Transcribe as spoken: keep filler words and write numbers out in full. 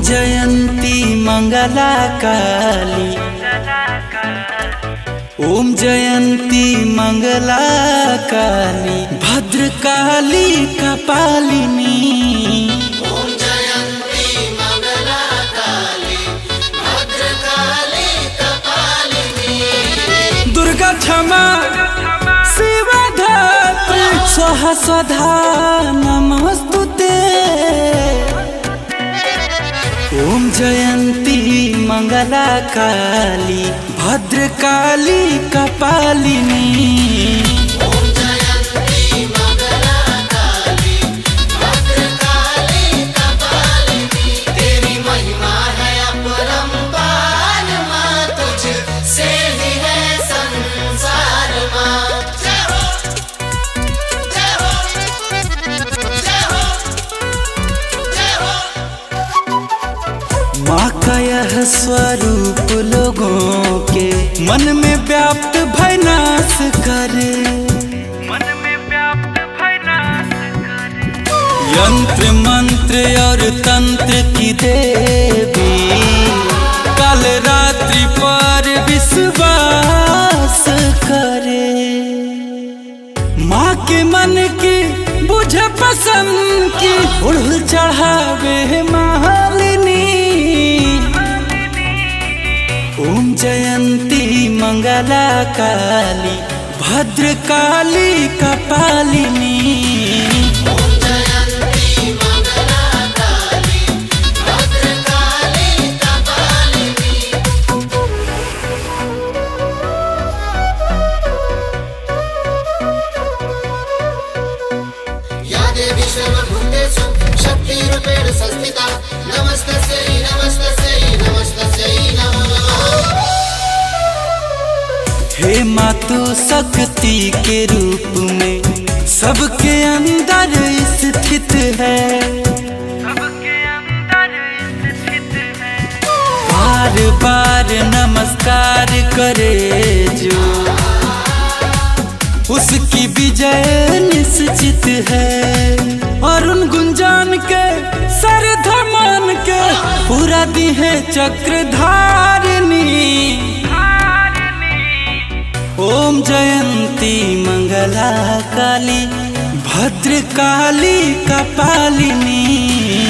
जयंती मंगला काली, ओम जयंती मंगला काली, भद्रकाली कपालिनी। ओम जयंती मंगला काली, भद्रकाली कपालिनी। दुर्गा क्षमा शिवा धात्री, स्वाहा स्वधा नमस्तुते। ओम जयंती मंगला काली, भद्रकाली कपालिनी। ओम जयंती मंगला काली, भद्रकाली कपालिनी। तेरी महिमा है अपरंपार माँ, तुझसे ही है संसार माँ। जय हो, जय हो, जय हो, जय हो। माँ का यह स्वरूप लोगों के मन में व्याप्त भय नाश करे, मन में व्याप्त भय नाश करे। यंत्र मंत्र और तंत्र की देवी, काल रात्रि पर विश्वास करे। माँ के मन की बुझे पसंद की, उड़ चढ़ावे मालिनी। ओम जयंती मंगला काली, भद्रकाली कपालिनी। ओम जयंती मंगला काली, भद्रकाली कपालिनी। या देवी सर्वभूतेषु शक्तिरूपेण संस्थिता, नमस्तस्यै नमस्तस्यै नमस्तस्यै नमः। हे मातु शक्ति के रूप में सबके अंदर स्थित है, सबके अंदर स्थित है। बार बार नमस्कार करे जो, उसकी विजय निश्चित है। और उन गुंजान के सर धमान के, पूरा दी है चक्रधारिणी। ओम जयंती मंगला काली, भद्रकाली कपालिनी।